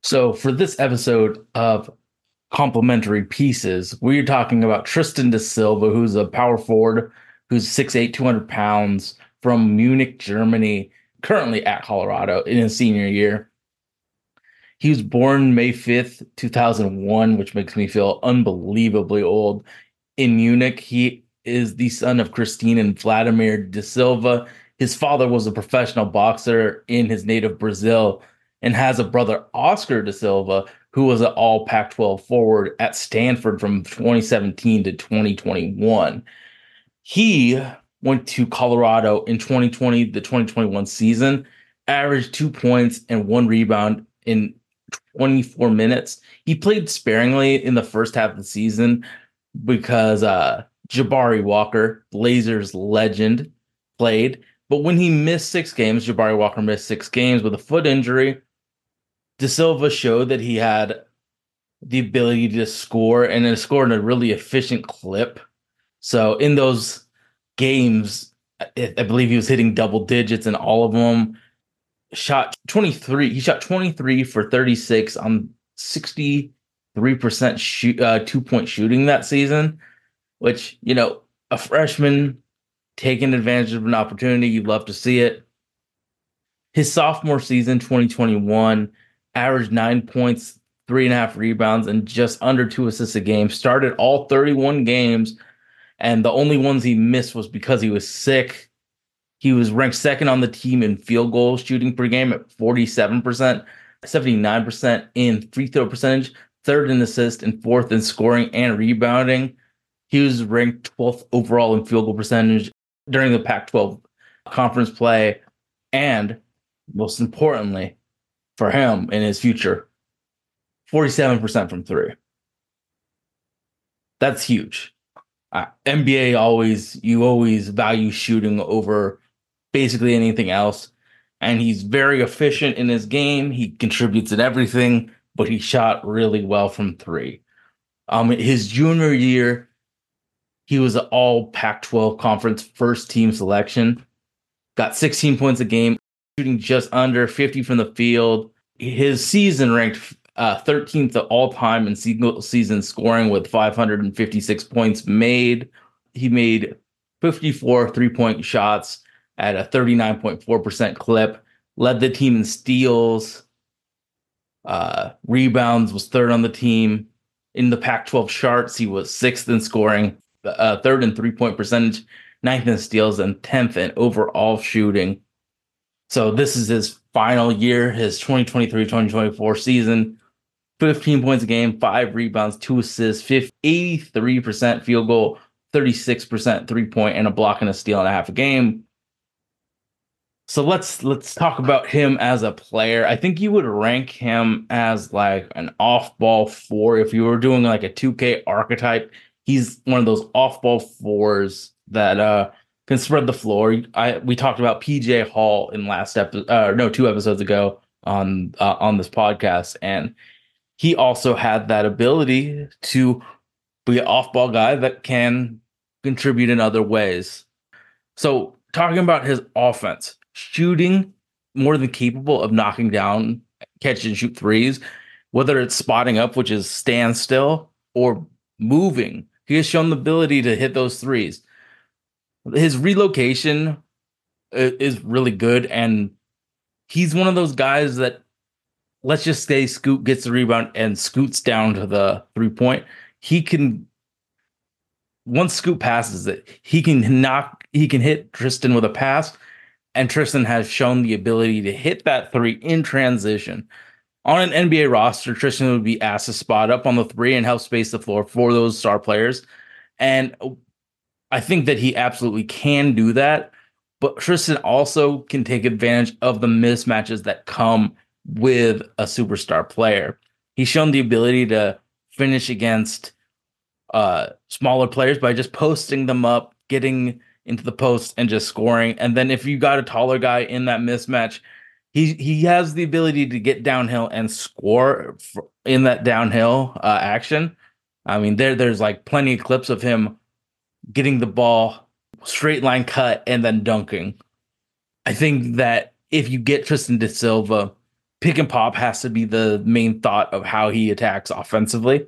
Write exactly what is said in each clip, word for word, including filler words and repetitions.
So, for this episode of Complementary Pieces, we're talking about Tristan da Silva, who's a power forward who's six eight, two hundred pounds from Munich, Germany, currently at Colorado in his senior year. He was born May fifth, two thousand one, which makes me feel unbelievably old. In Munich, he is the son of Christine and Vladimir da Silva. His father was a professional boxer in his native Brazil and has a brother, Oscar da Silva, who was an all Pac twelve forward at Stanford from twenty seventeen to twenty twenty-one. He went to Colorado in twenty twenty, the twenty twenty-one season, averaged two points and one rebound in twenty-four minutes. He played sparingly in the first half of the season because uh, Jabari Walker, Blazers legend, played. But when he missed six games, Jabari Walker missed six games with a foot injury. Da Silva showed that he had the ability to score and to score in a really efficient clip. So in those games, I, I believe he was hitting double digits in all of them. Shot twenty-three. He shot twenty-three for thirty-six on sixty-three percent shoot, uh, two point shooting that season, which, you know, a freshman taking advantage of an opportunity, you'd love to see it. His sophomore season, twenty twenty-one, averaged nine points, three and a half rebounds, and just under two assists a game. Started all thirty-one games, and the only ones he missed was because he was sick. He was ranked second on the team in field goal shooting per game at forty-seven percent, seventy-nine percent in free throw percentage, third in assist, and fourth in scoring and rebounding. He was ranked twelfth overall in field goal percentage during the Pac twelve conference play, and most importantly for him in his future, forty-seven percent from three. That's huge. Uh, N B A always, you always value shooting over basically anything else. And he's very efficient in his game. He contributes in everything, but he shot really well from three. Um, his junior year, he was an all Pac twelve conference first team selection. Got sixteen points a game, shooting just under fifty from the field. His season ranked uh, thirteenth all time in single season scoring with five hundred fifty-six points made. He made fifty-four three-point shots at a thirty-nine point four percent clip, led the team in steals, uh, rebounds, was third on the team. In the Pac twelve charts, he was sixth in scoring, uh, third in three-point percentage, ninth in steals, and tenth in overall shooting. So this is his final year, his twenty twenty-three twenty twenty-four season. fifteen points a game, five rebounds, two assists, eighty-three percent field goal, thirty-six percent three-point, and a block and a steal and a half a game. So let's let's talk about him as a player. I think you would rank him as like an off-ball four. If you were doing like a two K archetype, he's one of those off-ball fours that uh, can spread the floor. I we talked about P J Hall in last episode, uh, no, two episodes ago on uh, on this podcast, and he also had that ability to be an off-ball guy that can contribute in other ways. So talking about his offense, shooting more than capable of knocking down catch and shoot threes, whether it's spotting up, which is stand still, or moving. He has shown the ability to hit those threes. His relocation is really good, and he's one of those guys that, let's just say Scoot gets the rebound and scoots down to the three point. He can, once Scoot passes it, he can knock, he can hit Tristan with a pass, and Tristan has shown the ability to hit that three in transition. On an N B A roster, Tristan would be asked to spot up on the three and help space the floor for those star players. And I think that he absolutely can do that. But Tristan also can take advantage of the mismatches that come with a superstar player. He's shown the ability to finish against uh, smaller players by just posting them up, getting into the post and just scoring. And then if you got a taller guy in that mismatch, he he has the ability to get downhill and score in that downhill uh, action. I mean, there there's like plenty of clips of him getting the ball, straight line cut, and then dunking. I think that if you get Tristan da Silva pick and pop has to be the main thought of how he attacks offensively.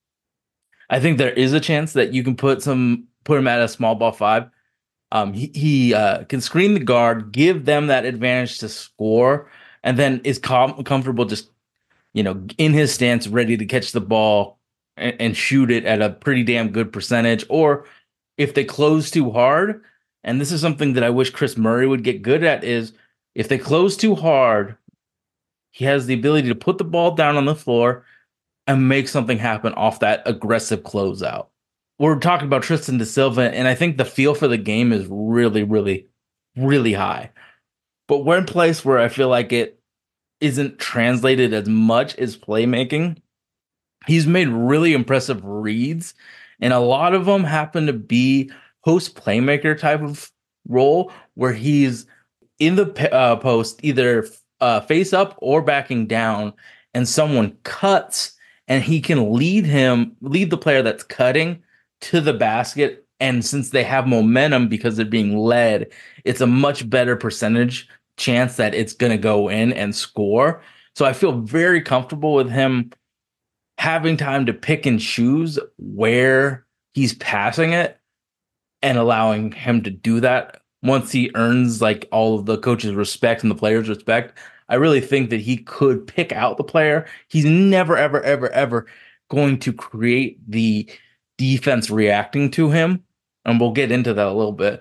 I think there is a chance that you can put some put him at a small ball five. Um, he he uh, can screen the guard, give them that advantage to score, and then is com- comfortable just you know in his stance, ready to catch the ball and, and shoot it at a pretty damn good percentage. Or if they close too hard, and this is something that I wish Chris Murray would get good at, is if they close too hard, he has the ability to put the ball down on the floor and make something happen off that aggressive closeout. We're talking about Tristan da Silva, and I think the feel for the game is really, really, really high. But one place where I feel like it isn't translated as much as playmaking. He's made really impressive reads, and a lot of them happen to be post playmaker type of role where he's in the uh, post, either uh, face up or backing down, and someone cuts, and he can lead him, lead the player that's cutting to the basket. And since they have momentum because they're being led, it's a much better percentage chance that it's going to go in and score. So I feel very comfortable with him having time to pick and choose where he's passing it and allowing him to do that once he earns like all of the coach's respect and the players' respect. I really think that he could pick out the player. He's never, ever, ever, ever going to create the defense reacting to him. And we'll get into that a little bit.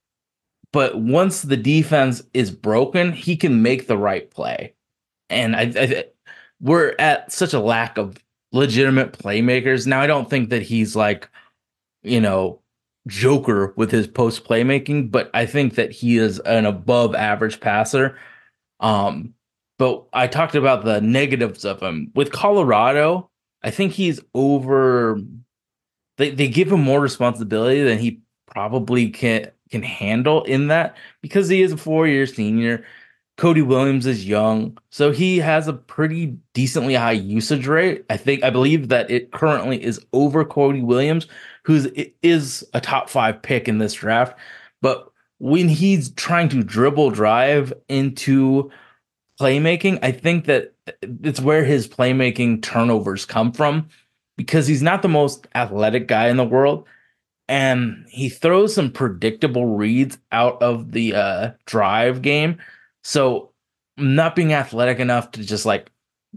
But once the defense is broken, he can make the right play. And I, I we're at such a lack of legitimate playmakers. Now, I don't think that he's like, you know, Joker with his post playmaking, but I think that he is an above average passer. Um, but I talked about the negatives of him. With Colorado, I think he's over they, they give him more responsibility than he probably can can handle in that because he is a four-year senior. Cody Williams is young, so he has a pretty decently high usage rate. I think I believe that it currently is over Cody Williams, who's is a top five pick in this draft. But when he's trying to dribble drive into playmaking, I think that it's where his playmaking turnovers come from because he's not the most athletic guy in the world. And he throws some predictable reads out of the uh, drive game. So not being athletic enough to just like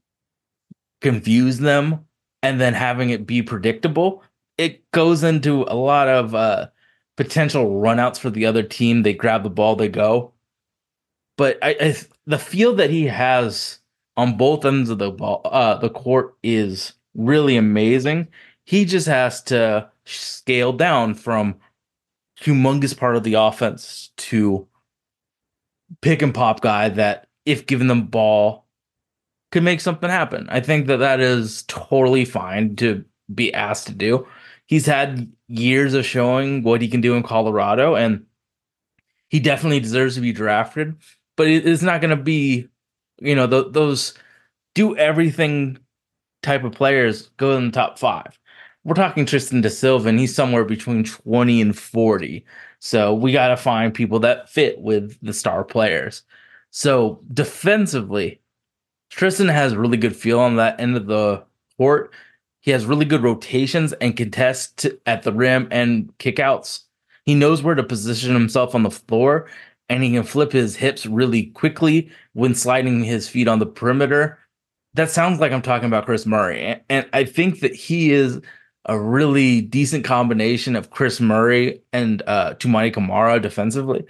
confuse them and then having it be predictable, it goes into a lot of uh, potential runouts for the other team. They grab the ball, they go. But I, I the feel that he has on both ends of the ball, uh, the court is really amazing. He just has to scale down from humongous part of the offense to pick and pop guy that, if given the ball, could make something happen. I think that that is totally fine to be asked to do. He's had years of showing what he can do in Colorado, and he definitely deserves to be drafted. But it's not going to be, you know, th- those do everything type of players go in the top five. We're talking Tristan da Silva, and he's somewhere between twenty and forty. So we got to find people that fit with the star players. So defensively, Tristan has a really good feel on that end of the court. He has really good rotations and contests at the rim and kickouts. He knows where to position himself on the floor, and he can flip his hips really quickly when sliding his feet on the perimeter. That sounds like I'm talking about Chris Murray. And I think that he is a really decent combination of Chris Murray and uh, Toumani Camara defensively.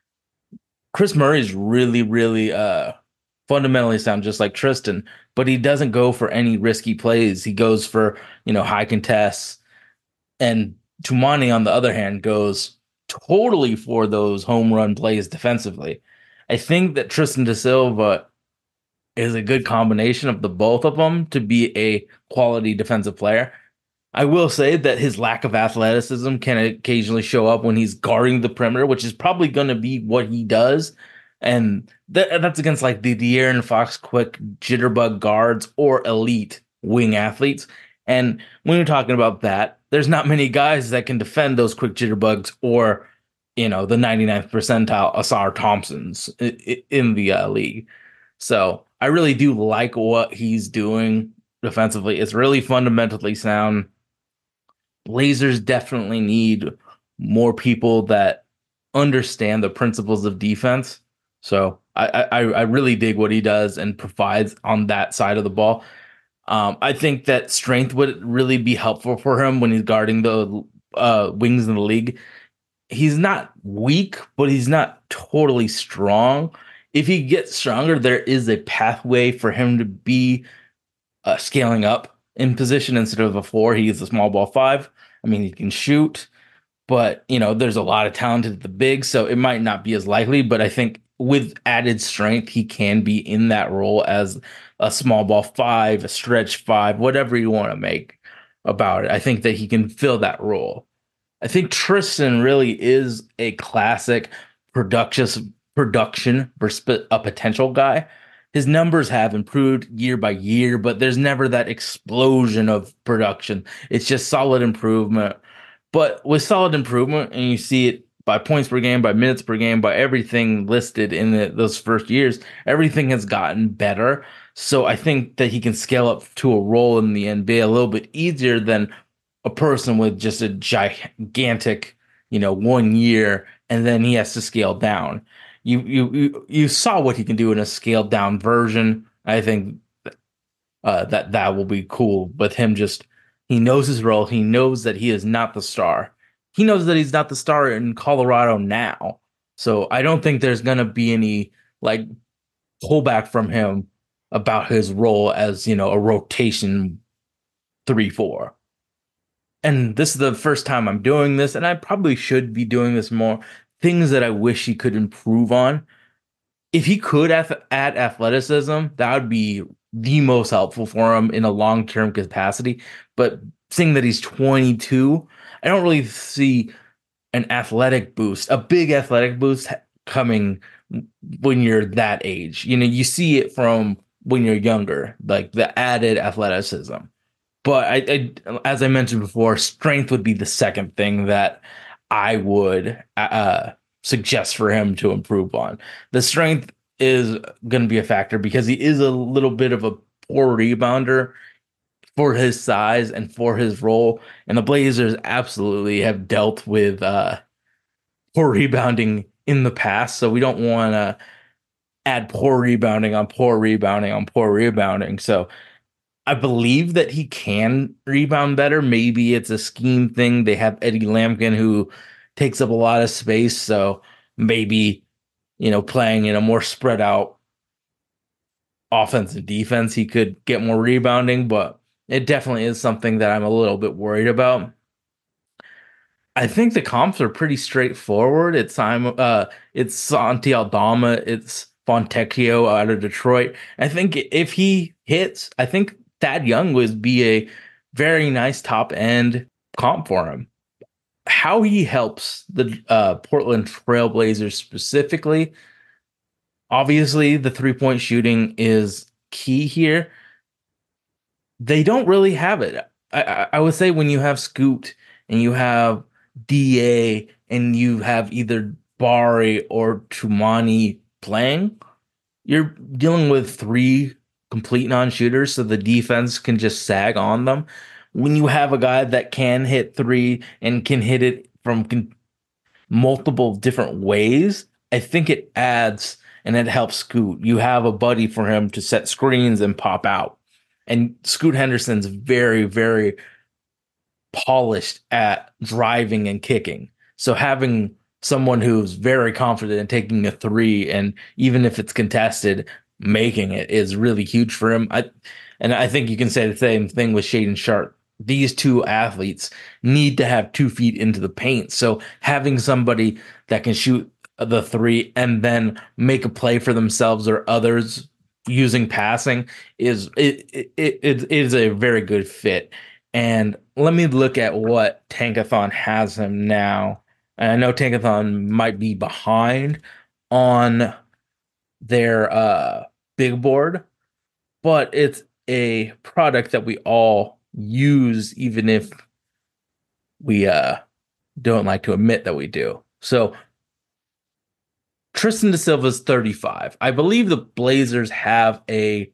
Chris Murray is really, really uh, fundamentally sound just like Tristan, but he doesn't go for any risky plays. He goes for, you know, high contests. And Toumani, on the other hand, goes totally for those home run plays defensively. I think that Tristan da Silva is a good combination of the both of them to be a quality defensive player. I will say that his lack of athleticism can occasionally show up when he's guarding the perimeter, which is probably going to be what he does. And that, that's against like the De'Aaron Fox quick jitterbug guards or elite wing athletes. And when you're talking about that, there's not many guys that can defend those quick jitterbugs or, you know, the ninety-ninth percentile Asar Thompsons in the uh, league. So I really do like what he's doing defensively. It's really fundamentally sound. Blazers definitely need more people that understand the principles of defense. So I, I, I really dig what he does and provides on that side of the ball. Um, I think that strength would really be helpful for him when he's guarding the uh, wings in the league. He's not weak, but he's not totally strong. If he gets stronger, there is a pathway for him to be uh, scaling up in position instead of a four. He is a small ball five. I mean, he can shoot, but you know, there's a lot of talent at the big, so it might not be as likely. But I think with added strength, he can be in that role as a small ball five, a stretch five, whatever you want to make about it. I think that he can fill that role. I think Tristan really is a classic production production versus a potential guy. His numbers have improved year by year, but there's never that explosion of production. It's just solid improvement. But with solid improvement, and you see it by points per game, by minutes per game, by everything listed in the, those first years, everything has gotten better. So I think that he can scale up to a role in the N B A a little bit easier than a person with just a gigantic, you know, one year, and then he has to scale down. You you you, you saw what he can do in a scaled down version. I think uh, that that will be cool with him. Just he knows his role. He knows that he is not the star. He knows that he's not the star in Colorado now. So I don't think there's gonna be any like pullback from him about his role as you know a rotation three four. And this is the first time I'm doing this, and I probably should be doing this more. Things that I wish he could improve on. If he could ath- add athleticism, that would be the most helpful for him in a long term capacity. But seeing that he's twenty-two, I don't really see an athletic boost, a big athletic boost coming when you're that age. You know, you see it from when you're younger, like the added athleticism. But I, I, as I mentioned before, strength would be the second thing that I would uh, suggest for him to improve on. The strength is going to be a factor because he is a little bit of a poor rebounder for his size and for his role. And the Blazers absolutely have dealt with uh, poor rebounding in the past. So we don't want to add poor rebounding on poor rebounding on poor rebounding. So I believe that he can rebound better. Maybe it's a scheme thing. They have Eddie Lampkin who takes up a lot of space. So maybe, you know, playing in a more spread out offense and defense, he could get more rebounding, but it definitely is something that I'm a little bit worried about. I think the comps are pretty straightforward. It's Simon, uh, it's Santi Aldama, it's Fontecchio out of Detroit. I think if he hits, I think Thad Young would be a very nice top end comp for him. How he helps the uh, Portland Trailblazers specifically, obviously the three point shooting is key here. They don't really have it. I, I, I would say when you have Scoot and you have D A and you have either Bari or Tumani playing, you're dealing with three complete non-shooters, so the defense can just sag on them. When you have a guy that can hit three and can hit it from con- multiple different ways, I think it adds and it helps Scoot. You have a buddy for him to set screens and pop out. And Scoot Henderson's very, very polished at driving and kicking. So having someone who's very confident in taking a three and even if it's contested, making it is really huge for him. I and I think you can say the same thing with Shaden Sharp. These two athletes need to have two feet into the paint. So having somebody that can shoot the three and then make a play for themselves or others using passing is it it, it, it is a very good fit. And let me look at what Tankathon has him now. And I know Tankathon might be behind on their uh, big board, but it's a product that we all use, even if we uh, don't like to admit that we do. So Tristan da Silva is thirty-five. I believe the Blazers have a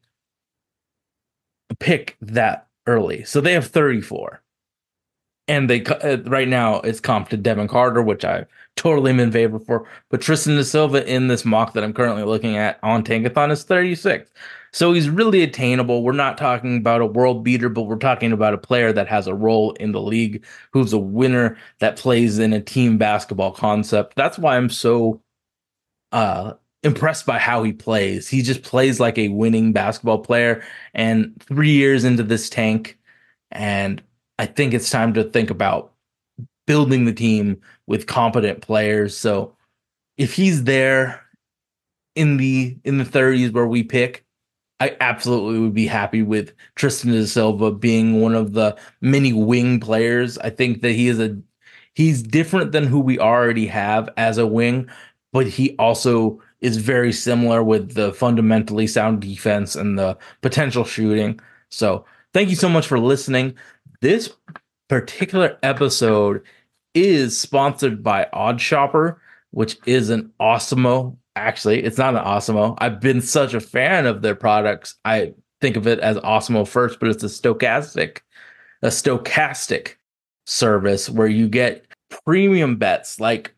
pick that early, so they have thirty-four. And they uh, right now it's comped to Devin Carter, which I totally am in favor for. But Tristan da Silva in this mock that I'm currently looking at on Tankathon is thirty-six. So he's really attainable. We're not talking about a world beater, but we're talking about a player that has a role in the league, who's a winner, that plays in a team basketball concept. That's why I'm so uh, impressed by how he plays. He just plays like a winning basketball player. And three years into this tank, and I think it's time to think about building the team with competent players. So if he's there in the in the thirties where we pick, I absolutely would be happy with Tristan da Silva being one of the many wing players. I think that he is a he's different than who we already have as a wing, but he also is very similar with the fundamentally sound defense and the potential shooting. So thank you so much for listening. This particular episode is sponsored by OddsShopper, which is an Awesemo. Actually, it's not an Awesemo. I've been such a fan of their products. I think of it as Awesemo first, but it's a stochastic, a stochastic service where you get premium bets. Like,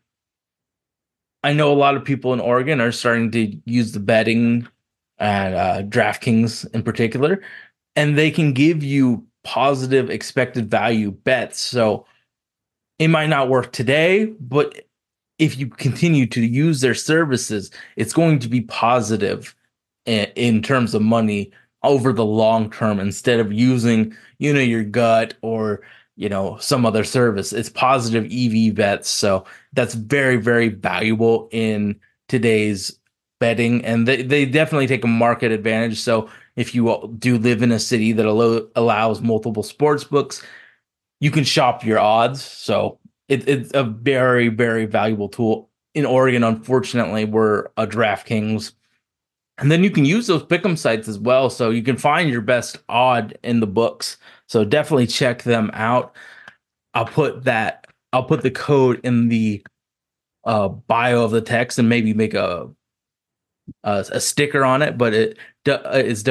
I know a lot of people in Oregon are starting to use the betting and uh, DraftKings in particular, and they can give you positive expected value bets. So it might not work today, but if you continue to use their services, it's going to be positive in, in terms of money over the long term instead of using, you know, your gut or, you know, some other service. It's positive E V bets. So that's very, very valuable in today's betting. And they, they definitely take a market advantage. So if you do live in a city that allow, allows multiple sports books, you can shop your odds. So it, it's a very, very valuable tool. In Oregon, unfortunately, we're a DraftKings. And then you can use those pick'em sites as well. So you can find your best odd in the books. So definitely check them out. I'll put that, I'll put the code in the uh, bio of the text and maybe make a a, a sticker on it, but it is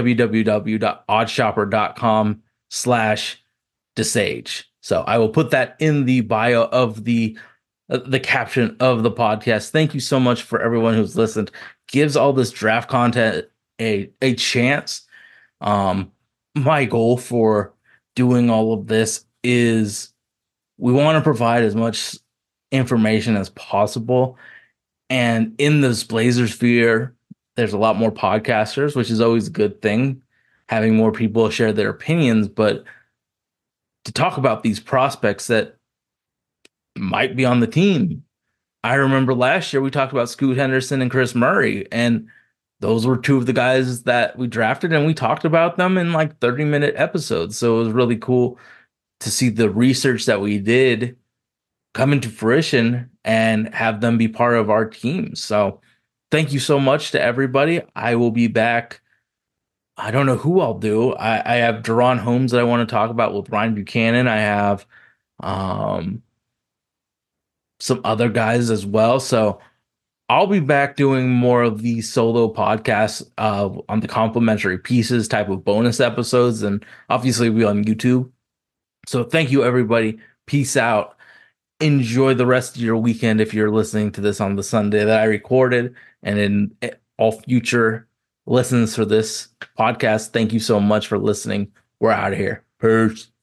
www.oddshopper.com slash desage. So I will put that in the bio of the uh, the caption of the podcast. Thank you so much for everyone who's listened. Gives all this draft content a a chance. Um, my goal for doing all of this is we want to provide as much information as possible. And in this Blazer sphere, there's a lot more podcasters, which is always a good thing, having more people share their opinions. But to talk about these prospects that might be on the team. I remember last year we talked about Scoot Henderson and Chris Murray, and those were two of the guys that we drafted, and we talked about them in like thirty minute episodes. So it was really cool to see the research that we did come into fruition and have them be part of our team. So thank you so much to everybody. I will be back. I don't know who I'll do. I, I have Deron Holmes that I want to talk about with Ryan Buchanan. I have um, some other guys as well. So I'll be back doing more of these solo podcasts uh, on the complimentary pieces type of bonus episodes, and obviously we'll be on YouTube. So thank you, everybody. Peace out. Enjoy the rest of your weekend if you're listening to this on the Sunday that I recorded, and in all future listens for this podcast. Thank you so much for listening. We're out of here. Peace.